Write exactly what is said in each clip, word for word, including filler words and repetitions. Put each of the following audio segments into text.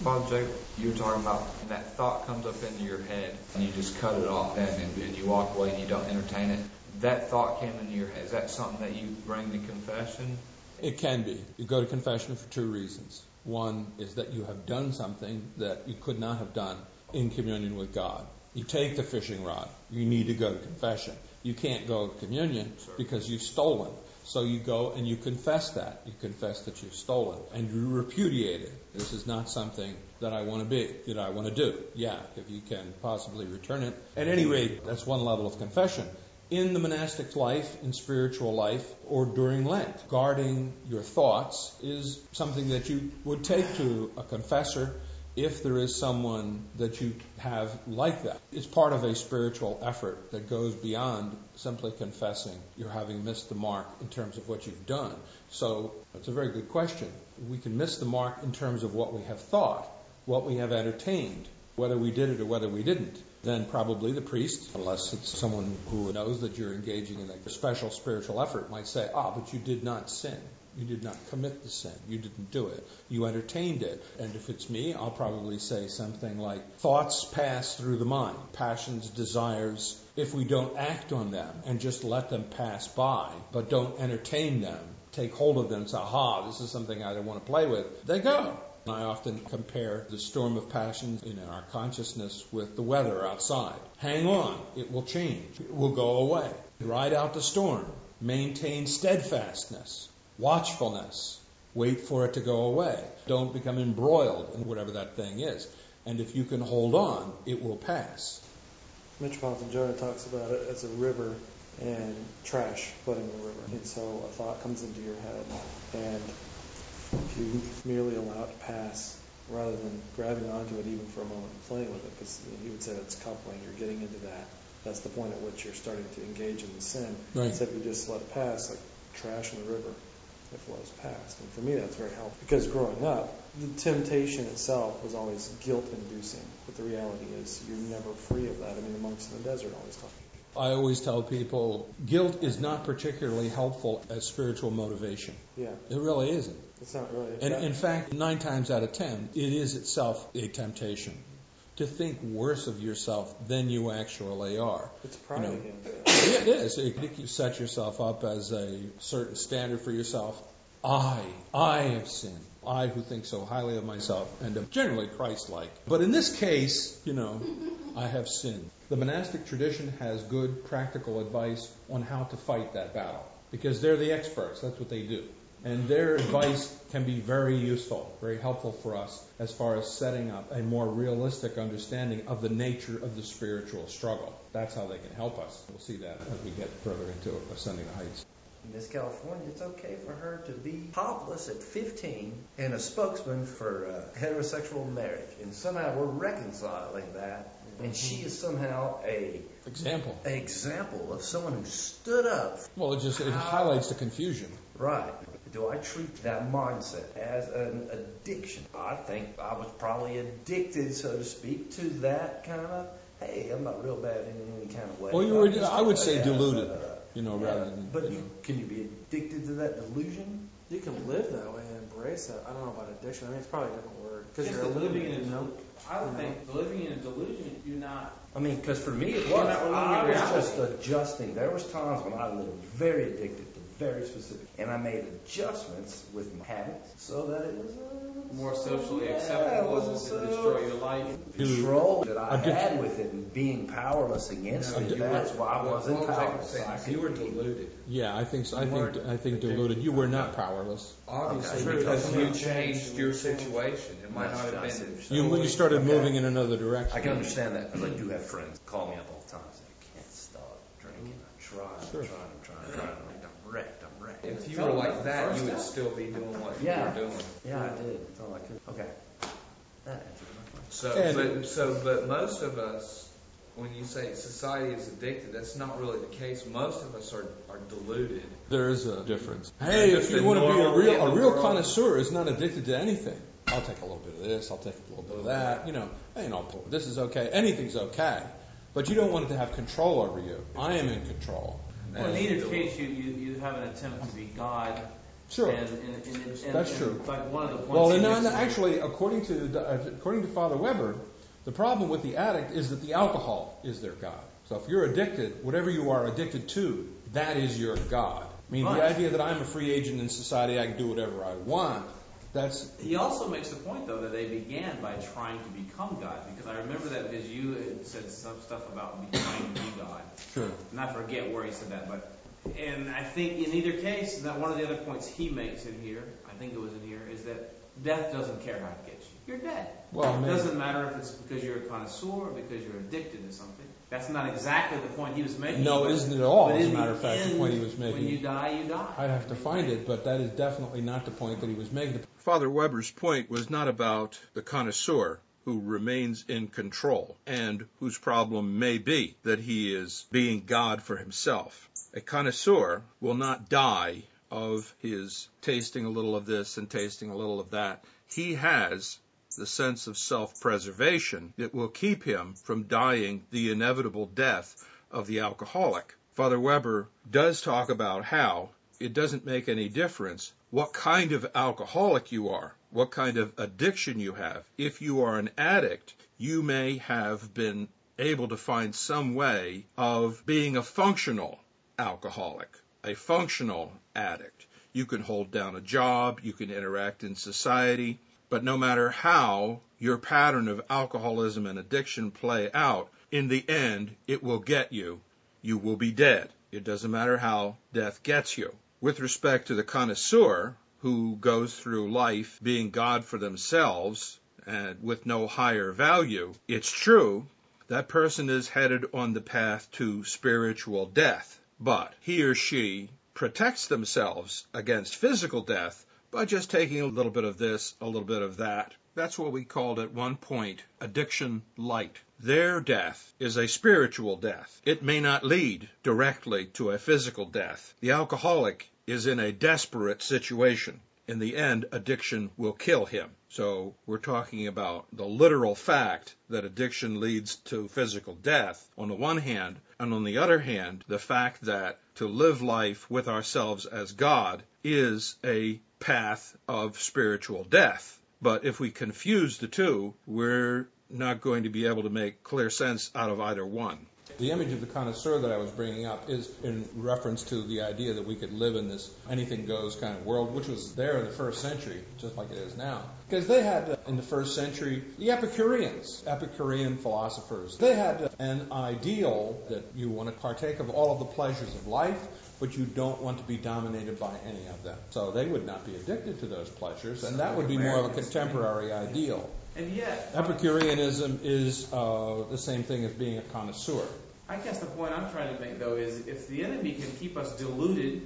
Father Jake, you were talking about when that thought comes up into your head and you just cut it off and, and, and you walk away and you don't entertain it. That thought came into your head. Is that something that you bring to confession? It can be. You go to confession for two reasons. One is that you have done something that you could not have done in communion with God. You take the fishing rod. You need to go to confession. You can't go to communion because you've stolen. So you go and you confess that. You confess that you've stolen. And you repudiate it. This is not something that I want to be, that I want to do. Yeah, if you can possibly return it. At any rate, that's one level of confession. In the monastic life, in spiritual life, or during Lent, guarding your thoughts is something that you would take to a confessor if there is someone that you have like that. It's part of a spiritual effort that goes beyond simply confessing you're having missed the mark in terms of what you've done. So it's a very good question. We can miss the mark in terms of what we have thought, what we have entertained, whether we did it or whether we didn't. Then probably the priest, unless it's someone who knows that you're engaging in a special spiritual effort, might say, ah, but you did not sin. You did not commit the sin. You didn't do it. You entertained it. And if it's me, I'll probably say something like, thoughts pass through the mind, passions, desires. If we don't act on them and just let them pass by, but don't entertain them, take hold of them and say, aha, this is something I don't want to play with, they go. I often compare the storm of passions in our consciousness with the weather outside. Hang on, it will change. It will go away. Ride out the storm. Maintain steadfastness, watchfulness. Wait for it to go away. Don't become embroiled in whatever that thing is. And if you can hold on, it will pass. Metropolitan Jonah talks about it as a river and trash flooding the river. And so a thought comes into your head, and if you merely allow it to pass, rather than grabbing onto it even for a moment and playing with it, because he would say that's coupling, you're getting into that. That's the point at which you're starting to engage in the sin. Right. Instead, if you just let it pass, like trash in the river, it flows past. And for me, that's very helpful. Because growing up, the temptation itself was always guilt-inducing. But the reality is you're never free of that. I mean, the monks in the desert always talk. I always tell people, guilt is not particularly helpful as spiritual motivation. Yeah. It really isn't. It's not really. And in fact, nine times out of ten, it is itself a temptation to think worse of yourself than you actually are. It's pride you know, again. Yeah, it is. It, you set yourself up as a certain standard for yourself. I, I have sinned. I who think so highly of myself and am generally Christ-like. But in this case, you know, I have sinned. The monastic tradition has good practical advice on how to fight that battle because they're the experts. That's what they do. And their advice can be very useful, very helpful for us as far as setting up a more realistic understanding of the nature of the spiritual struggle. That's how they can help us. We'll see that as we get further into Ascending the Heights. Miss California, it's okay for her to be topless at fifteen and a spokesman for uh, heterosexual marriage. And somehow we're reconciling that. And she is somehow a example a example of someone who stood up. Well, it just it highlights the confusion. Right. Do I treat that mindset as an addiction? I think I was probably addicted, so to speak, to that kind of, hey, I'm not real bad in any kind of way. Well, you were, I would uh, say yeah, deluded, uh, you know, yeah, rather than... But you you, know. can you be addicted to that delusion? You can live that way and embrace it. I don't know about addiction. I mean, it's probably a different word. Because Just you're the living in a illuminated, you know? I would think living in a delusion, you're not. I mean, because for me it You're was. not living I in was reality. just adjusting. There was times when I lived very addicted to very specific, and I made adjustments with my habits so that it was uh, More socially yeah, acceptable it wasn't to so destroy your life. control that I Addiction. had with it and being powerless against it. That's why I wasn't What was powerless. saying? I You were could- deluded. Yeah, I think so. I think I think deluded. You were not powerless. Obviously, Okay. because True. you changed your situation. It might not have been. You you started Okay. moving in another direction. I can understand that because I do have friends call me up all the time and say, I can't stop drinking. I'm trying, Sure. I'm trying, I'm trying, I'm trying. I'm like, I'm wrecked, I'm wrecked. If you were like that, you would still be doing what Yeah. you were doing. Yeah, I did. That's all I could. Okay. That answers my question. So, And- but so, but most of us, when you say society is addicted, that's not really the case. Most of us are, are deluded. There is a difference. Hey, Just if you the want to be a normal real in a the real world. connoisseur is not addicted to anything. I'll take a little bit of this. I'll take a little bit of that. You know, you know, this is okay. Anything's okay, but you don't want it to have control over you. I am in control. Well, in either case, you, you, you have an attempt to be God Sure. And, and, and, and, That's and true. Like one of the points. Well, he and, makes and is- actually, according to uh, according to Father Weber, the problem with the addict is that the alcohol is their God. So if you're addicted, whatever you are addicted to, that is your God. I mean, Right. the idea that I'm a free agent in society, I can do whatever I want, that's... He also makes the point, though, that they began by trying to become God. Because I remember that because you had said some stuff about trying to be God. Sure. And I forget where he said that, but and I think in either case, that one of the other points he makes in here, I think it was in here, is that death doesn't care how to get you. You're dead. Well, it maybe. doesn't matter if it's because you're a connoisseur or because you're addicted to something. That's not exactly the point he was making. No, but, it isn't at all, but as a in matter the of fact, the end, point he was making. When you die, you die. I'd have to find it, but that is definitely not the point that he was making. Father Weber's point was not about the connoisseur who remains in control and whose problem may be that he is being God for himself. A connoisseur will not die of his tasting a little of this and tasting a little of that. He has the sense of self-preservation that will keep him from dying the inevitable death of the alcoholic. Father Weber does talk about how it doesn't make any difference what kind of alcoholic you are, what kind of addiction you have. If you are an addict, you may have been able to find some way of being a functional alcoholic, a functional addict. You can hold down a job, you can interact in society, but no matter how your pattern of alcoholism and addiction play out, in the end, it will get you. You will be dead. It doesn't matter how death gets you. With respect to the connoisseur, who goes through life being God for themselves and with no higher value, it's true that person is headed on the path to spiritual death. But he or she protects themselves against physical death by just taking a little bit of this, a little bit of that. That's what we called at one point addiction light. Their death is a spiritual death. It may not lead directly to a physical death. The alcoholic is in a desperate situation. In the end, addiction will kill him. So we're talking about the literal fact that addiction leads to physical death on the one hand, and on the other hand, the fact that to live life with ourselves as God is a path of spiritual death. But if we confuse the two, we're not going to be able to make clear sense out of either one. The image of the connoisseur that I was bringing up is in reference to the idea that we could live in this anything-goes kind of world, which was there in the first century, just like it is now. Because they had, in the first century, the Epicureans, Epicurean philosophers. They had an ideal that you want to partake of all of the pleasures of life, but you don't want to be dominated by any of them. So they would not be addicted to those pleasures, and that would be more of a contemporary ideal. And yet, Epicureanism is uh, the same thing as being a connoisseur. I guess the point I'm trying to make, though, is if the enemy can keep us deluded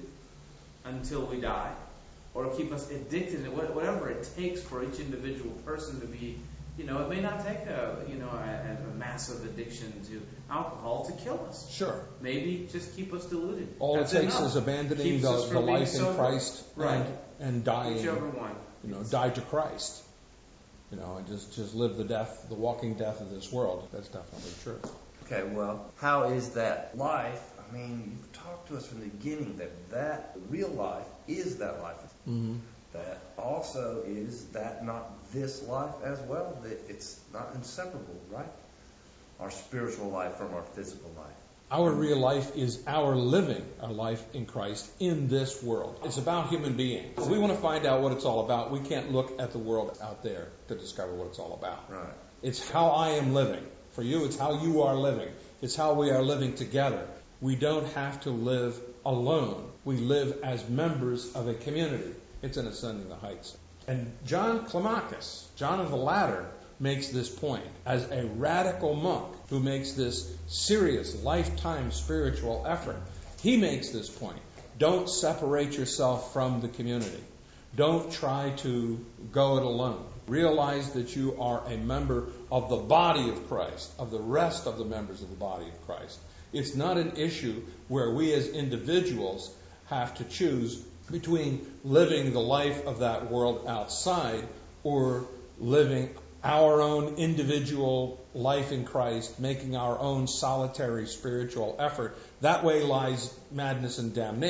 until we die, or keep us addicted, whatever it takes for each individual person to be, you know, it may not take a, you know, a, a massive addiction to alcohol to kill us. Sure. Maybe just keep us deluded. All That's it takes enough. is abandoning Keeps the, us the from being life in sober. Christ Right. and, and dying, Whichever one. you know, die to Christ. You know, and just, just live the death, the walking death of this world. That's definitely true. Okay, well, how is that life? I mean, you've talked to us from the beginning that that real life is that life. Mm-hmm. That also is that not this life as well. That it's not inseparable, right? Our spiritual life from our physical life. Our real life is our living our life in Christ in this world. It's about human beings. If we want to find out what it's all about, we can't look at the world out there to discover what it's all about. Right. It's how I am living. For you, it's how you are living. It's how we are living together. We don't have to live alone. We live as members of a community. It's in Ascending the Heights. And John Climacus, John of the Ladder, makes this point as a radical monk who makes this serious lifetime spiritual effort. He makes this point. Don't separate yourself from the community. Don't try to go it alone. Realize that you are a member of the body of Christ, of the rest of the members of the body of Christ. It's not an issue where we as individuals have to choose between living the life of that world outside or living our own individual life in Christ, making our own solitary spiritual effort. That way lies madness and damnation.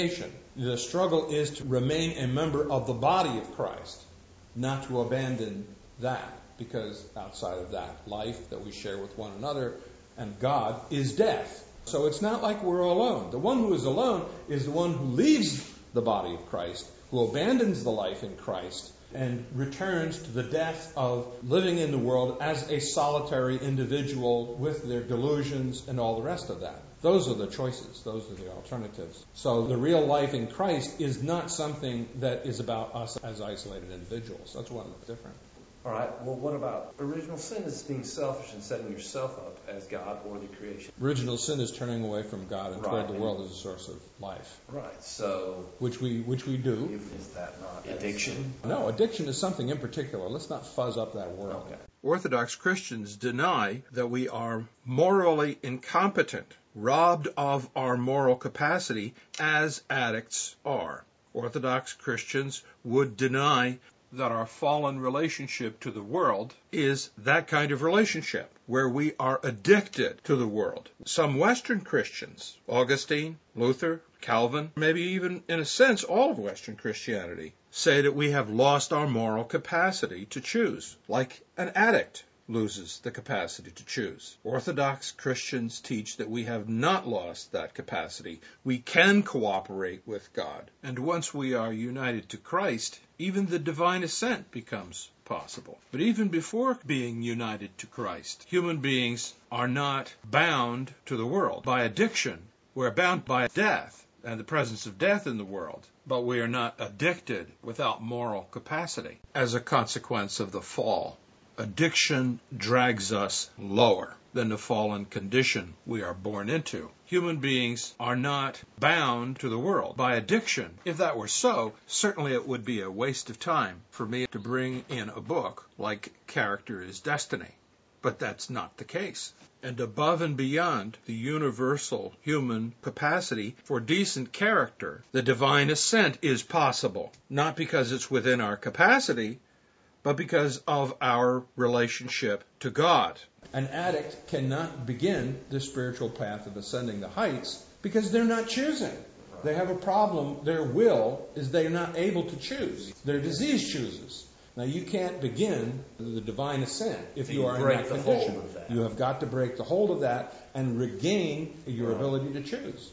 The struggle is to remain a member of the body of Christ, not to abandon that, because outside of that life that we share with one another and God is death. So it's not like we're alone. The one who is alone is the one who leaves the body of Christ, who abandons the life in Christ and returns to the death of living in the world as a solitary individual with their delusions and all the rest of that. Those are the choices. Those are the alternatives. So the real life in Christ is not something that is about us as isolated individuals. That's one that's different. All right, well, what about original sin is being selfish and setting yourself up as God or the creation? Original sin is turning away from God and Right. toward the world as a source of life, Right, so which we which we do. is that not addiction? No, addiction is something in particular. Let's not fuzz up that word. Okay. Orthodox Christians deny that we are morally incompetent, robbed of our moral capacity as addicts are. Orthodox Christians would deny that our fallen relationship to the world is that kind of relationship where we are addicted to the world. Some Western Christians, Augustine, Luther, Calvin, maybe even in a sense all of Western Christianity, say that we have lost our moral capacity to choose, like an addict loses the capacity to choose. Orthodox Christians teach that we have not lost that capacity. We can cooperate with God. And once we are united to Christ, even the divine ascent becomes possible. But even before being united to Christ, human beings are not bound to the world by addiction. We're bound by death and the presence of death in the world, but we are not addicted without moral capacity as a consequence of the fall. Addiction drags us lower than the fallen condition we are born into. Human beings are not bound to the world by addiction. If that were so, certainly it would be a waste of time for me to bring in a book like Character is Destiny. But that's not the case. And above and beyond the universal human capacity for decent character, the divine ascent is possible, not because it's within our capacity, but because of our relationship to God. An addict cannot begin the spiritual path of ascending the heights because they're not choosing. They have a problem. Their will is they're not able to choose. Their disease chooses. Now, you can't begin the divine ascent if So you you are in break that the condition. hold of that. You have got to break the hold of that and regain your ability to choose.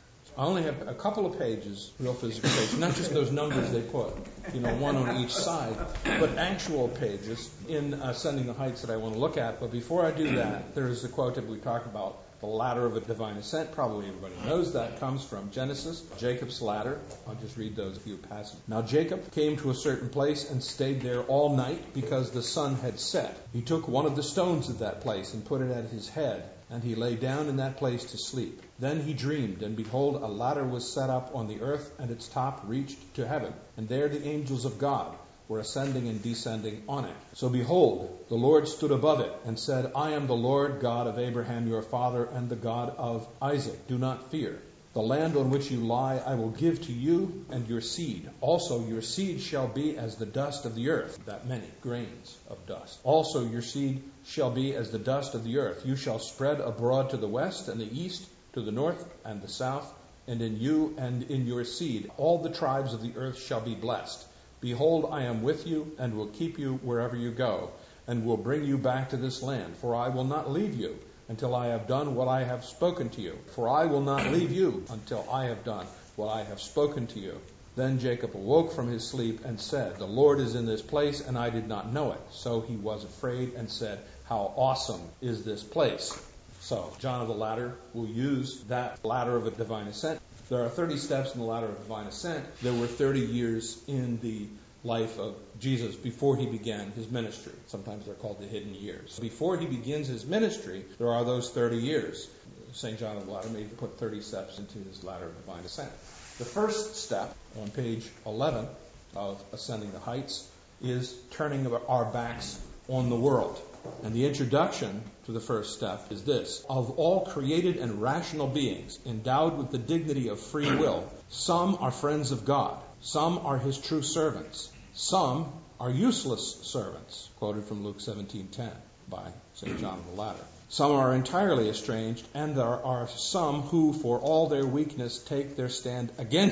I only have a couple of pages, real physical pages, not just those numbers they put, you know, one on each side, but actual pages in Ascending the Heights that I want to look at. But before I do that, there is a quote that we talk about, the ladder of a divine ascent. Probably everybody knows that comes from Genesis, Jacob's ladder. I'll just read those few passages. Now Jacob came to a certain place and stayed there all night because the sun had set. He took one of the stones of that place and put it at his head, and he lay down in that place to sleep. Then he dreamed, and behold, a ladder was set up on the earth, and its top reached to heaven. And there the angels of God were ascending and descending on it. So behold, the Lord stood above it, and said, I am the Lord God of Abraham your father, and the God of Isaac. Do not fear. The land on which you lie I will give to you and your seed. Also your seed shall be as the dust of the earth, that many grains of dust. Also your seed shall be as the dust of the earth. You shall spread abroad to the west and the east, to the north and the south, and in you and in your seed all the tribes of the earth shall be blessed. Behold, I am with you, and will keep you wherever you go, and will bring you back to this land. For I will not leave you until I have done what I have spoken to you. For I will not leave you until I have done what I have spoken to you. Then Jacob awoke from his sleep and said, The Lord is in this place, and I did not know it. So he was afraid and said, How awesome is this place? So John of the Ladder will use that ladder of a divine ascent. There are thirty steps in the ladder of divine ascent. There were thirty years in the life of Jesus before he began his ministry. Sometimes they're called the hidden years. Before he begins his ministry, there are those thirty years. Saint John of the Ladder may put thirty steps into his ladder of divine ascent. The first step on page eleven of Ascending the Heights is turning our backs on the world. And the introduction to the first step is this. Of all created and rational beings endowed with the dignity of free will, some are friends of God, some are his true servants, some are useless servants, quoted from Luke seventeen ten by Saint John of the Ladder. Some are entirely estranged, and there are some who, for all their weakness, take their stand against him.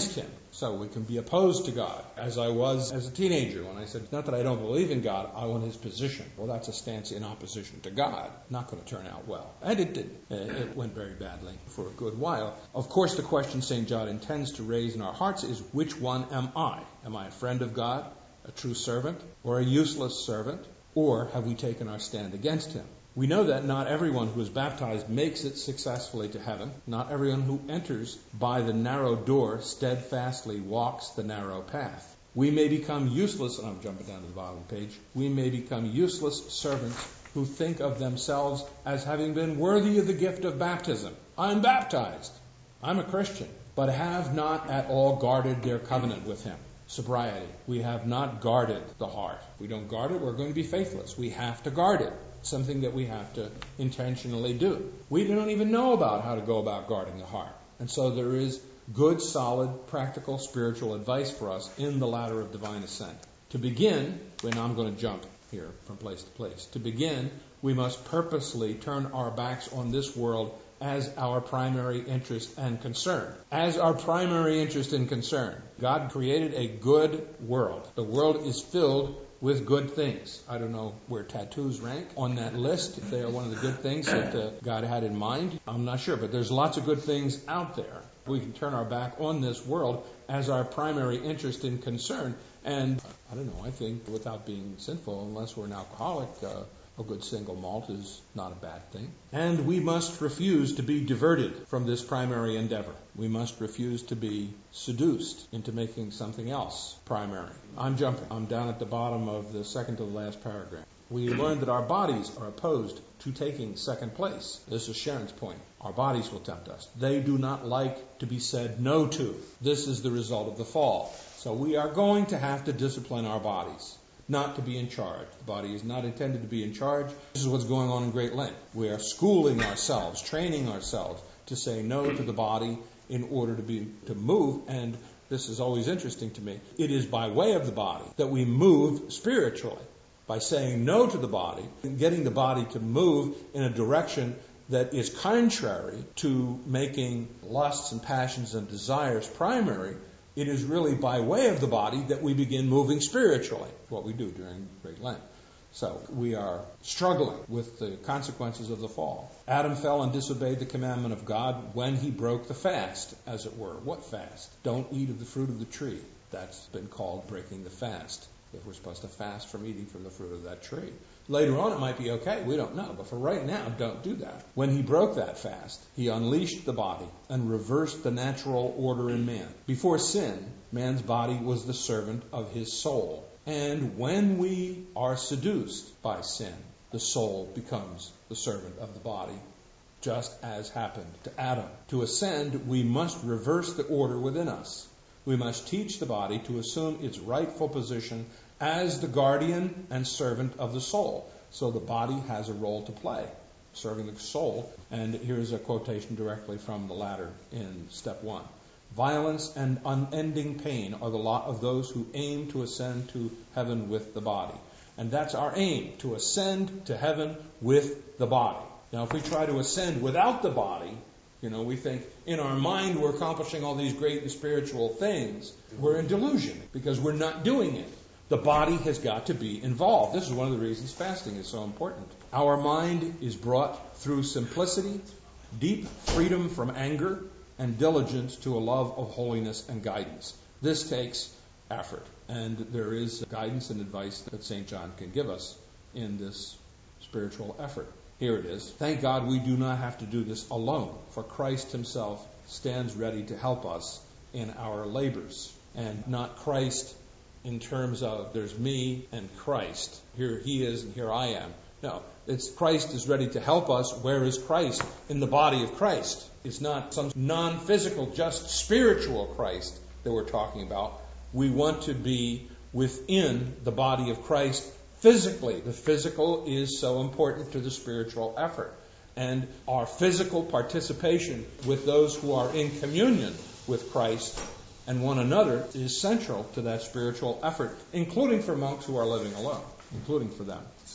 So we can be opposed to God, as I was as a teenager when I said, not that I don't believe in God, I want his position. Well, that's a stance in opposition to God. Not going to turn out well. And it didn't. It went very badly for a good while. Of course, the question Saint John intends to raise in our hearts is, which one am I? Am I a friend of God, a true servant, or a useless servant? Or have we taken our stand against him? We know that not everyone who is baptized makes it successfully to heaven. Not everyone who enters by the narrow door steadfastly walks the narrow path. We may become useless, and I'm jumping down to the bottom page, we may become useless servants who think of themselves as having been worthy of the gift of baptism. I'm baptized. I'm a Christian, but have not at all guarded their covenant with him. Sobriety. We have not guarded the heart. If we don't guard it, we're going to be faithless. We have to guard it. Something that we have to intentionally do. We don't even know about how to go about guarding the heart. And so there is good, solid, practical, spiritual advice for us in the ladder of divine ascent. To begin, and I'm going to jump here from place to place. To begin, we must purposely turn our backs on this world as our primary interest and concern. As our primary interest and concern. God created a good world. The world is filled with good things. I don't know where tattoos rank on that list, if they are one of the good things that uh, God had in mind. I'm not sure, but there's lots of good things out there. We can turn our back on this world as our primary interest and concern. And I don't know, I think without being sinful, unless we're an alcoholic, uh, a good single malt is not a bad thing. And we must refuse to be diverted from this primary endeavor. We must refuse to be seduced into making something else primary. I'm jumping. I'm down at the bottom of the second to the last paragraph. We learned that our bodies are opposed to taking second place. This is Sharon's point. Our bodies will tempt us. They do not like to be said no to. This is the result of the fall. So we are going to have to discipline our bodies. Not to be in charge. The body is not intended to be in charge. This is what's going on in Great Lent. We are schooling ourselves, training ourselves to say no to the body in order to be to move. And this is always interesting to me. It is by way of the body that we move spiritually. By saying no to the body and getting the body to move in a direction that is contrary to making lusts and passions and desires primary, it is really by way of the body that we begin moving spiritually, what we do during Great Lent. So we are struggling with the consequences of the fall. Adam fell and disobeyed the commandment of God when he broke the fast, as it were. What fast? Don't eat of the fruit of the tree. That's been called breaking the fast, if we're supposed to fast from eating from the fruit of that tree. Later on it might be okay, we don't know. But for right now, don't do that. When he broke that fast, he unleashed the body and reversed the natural order in man. Before sin, man's body was the servant of his soul. And when we are seduced by sin, the soul becomes the servant of the body, just as happened to Adam. To ascend, we must reverse the order within us. We must teach the body to assume its rightful position as the guardian and servant of the soul. So the body has a role to play, serving the soul. And here's a quotation directly from the ladder in step one. Violence and unending pain are the lot of those who aim to ascend to heaven with the body. And that's our aim, to ascend to heaven with the body. Now, if we try to ascend without the body, you know, we think in our mind we're accomplishing all these great and spiritual things. We're in delusion because we're not doing it. The body has got to be involved. This is one of the reasons fasting is so important. Our mind is brought through simplicity, deep freedom from anger, and diligence to a love of holiness and guidance. This takes effort, and there is guidance and advice that Saint John can give us in this spiritual effort. Here it is. Thank God we do not have to do this alone, for Christ himself stands ready to help us in our labors. And not Christ in terms of there's me and Christ. Here he is and here I am. No, it's Christ is ready to help us. Where is Christ? In the body of Christ. It's not some non-physical, just spiritual Christ that we're talking about. We want to be within the body of Christ physically. The physical is so important to the spiritual effort. And our physical participation with those who are in communion with Christ and one another is central to that spiritual effort, including for monks who are living alone, including for them. It's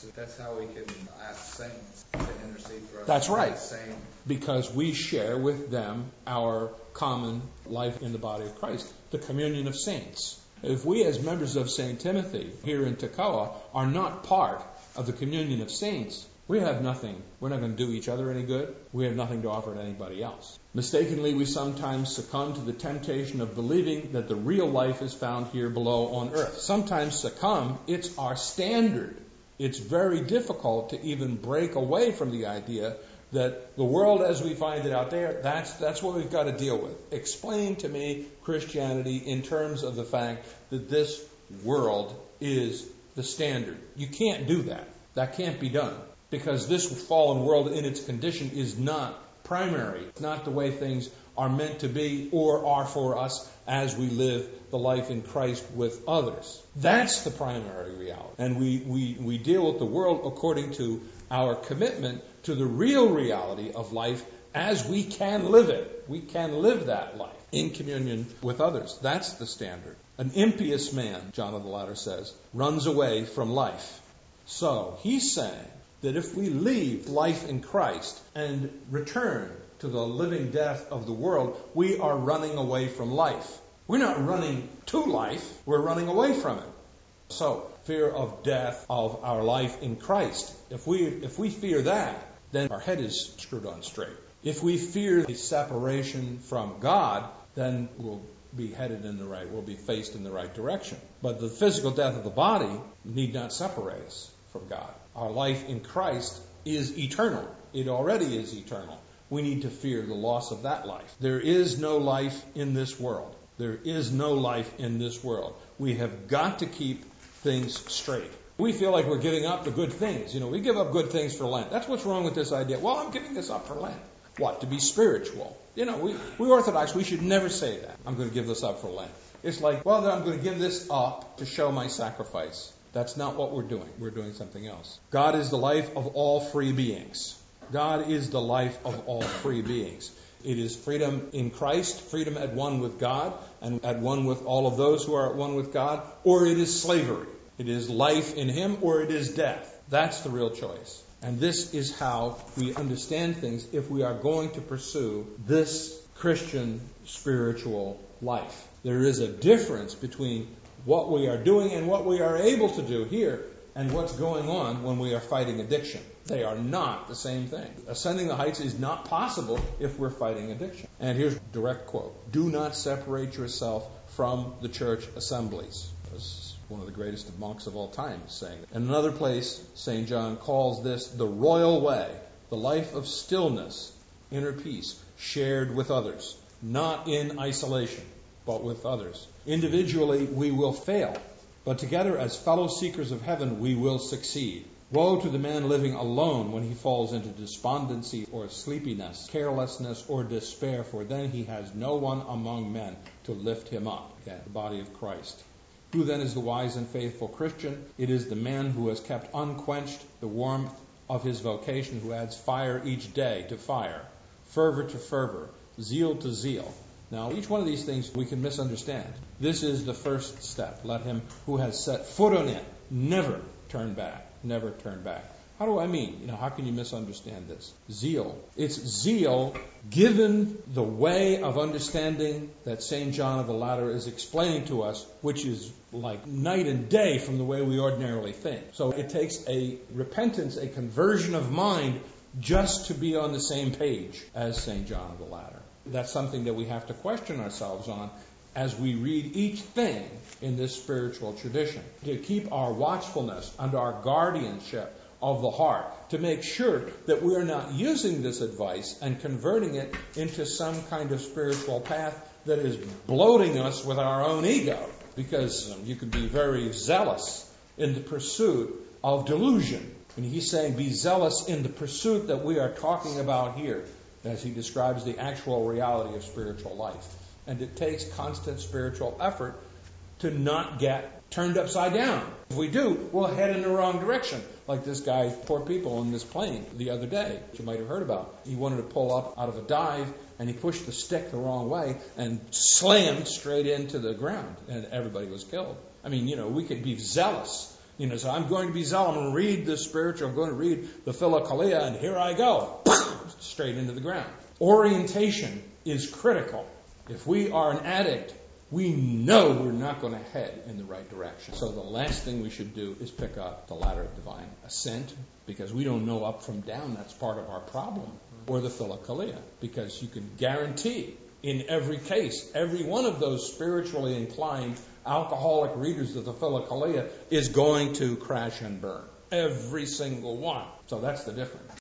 That's how we can ask saints to intercede for us. That's right. That same. Because we share with them our common life in the body of Christ, the communion of saints. If we as members of Saint Timothy here in Tekoa are not part of the communion of saints, we have nothing. We're not going to do each other any good. We have nothing to offer to anybody else. Mistakenly, we sometimes succumb to the temptation of believing that the real life is found here below on earth. Sometimes succumb, it's our standard. It's very difficult to even break away from the idea that the world as we find it out there, that's that's what we've got to deal with. Explain to me Christianity in terms of the fact that this world is the standard. You can't do that. That can't be done. Because this fallen world in its condition is not primary. It's not the way things are meant to be or are for us as we live the life in Christ with others. That's the primary reality. And we, we, we deal with the world according to our commitment to the real reality of life as we can live it. We can live that life in communion with others. That's the standard. An impious man, John of the Ladder says, runs away from life. So he's saying that if we leave life in Christ and return to the living death of the world, we are running away from life. We're not running to life, we're running away from it. So, fear of death of our life in Christ. If we if we fear that, then our head is screwed on straight. If we fear the separation from God, then we'll be headed in the right, we'll be faced in the right direction. But the physical death of the body need not separate us from God. Our life in Christ is eternal. It already is eternal. We need to fear the loss of that life. There is no life in this world. There is no life in this world. We have got to keep things straight. We feel like we're giving up the good things. You know, we give up good things for Lent. That's what's wrong with this idea. Well, I'm giving this up for Lent. What? To be spiritual. You know, we, we Orthodox, we should never say that. I'm going to give this up for Lent. It's like, well, then I'm going to give this up to show my sacrifice. That's not what we're doing. We're doing something else. God is the life of all free beings. God is the life of all free beings. It is freedom in Christ, freedom at one with God, and at one with all of those who are at one with God, or it is slavery. It is life in Him, or it is death. That's the real choice. And this is how we understand things if we are going to pursue this Christian spiritual life. There is a difference between what we are doing and what we are able to do here and what's going on when we are fighting addiction. They are not the same thing. Ascending the heights is not possible if we're fighting addiction. And here's a direct quote. Do not separate yourself from the church assemblies. This is one of the greatest of monks of all time saying it. In another place, Saint John calls this the royal way, the life of stillness, inner peace, shared with others, not in isolation, but with others. Individually, we will fail, but together as fellow seekers of heaven, we will succeed. Woe to the man living alone when he falls into despondency or sleepiness, carelessness or despair, for then he has no one among men to lift him up. Again, the body of Christ. Who then is the wise and faithful Christian? It is the man who has kept unquenched the warmth of his vocation, who adds fire each day to fire, fervor to fervor, zeal to zeal. Now, each one of these things we can misunderstand. This is the first step. Let him who has set foot on it never turn back. Never turn back. How do I mean? You know, how can you misunderstand this? Zeal. It's zeal given the way of understanding that Saint John of the Ladder is explaining to us, which is like night and day from the way we ordinarily think. So it takes a repentance, a conversion of mind, just to be on the same page as Saint John of the Ladder. That's something that we have to question ourselves on as we read each thing in this spiritual tradition, to keep our watchfulness and our guardianship of the heart, to make sure that we are not using this advice and converting it into some kind of spiritual path that is bloating us with our own ego, because um, you can be very zealous in the pursuit of delusion. And he's saying be zealous in the pursuit that we are talking about here, as he describes the actual reality of spiritual life. And it takes constant spiritual effort to not get turned upside down. If we do, we'll head in the wrong direction. Like this guy, poor people on this plane the other day, which you might have heard about. He wanted to pull up out of a dive, and he pushed the stick the wrong way and slammed straight into the ground, and everybody was killed. I mean, you know, we could be zealous You know, so I'm going to be zealous. I'm going to read the spiritual. I'm going to read the Philokalia, and here I go. Straight into the ground. Orientation is critical. If we are an addict, we know we're not going to head in the right direction. So the last thing we should do is pick up the ladder of divine ascent, because we don't know up from down. That's part of our problem. Or the Philokalia, because you can guarantee in every case, every one of those spiritually inclined alcoholic readers of the Philokalia is going to crash and burn. Every single one. So that's the difference.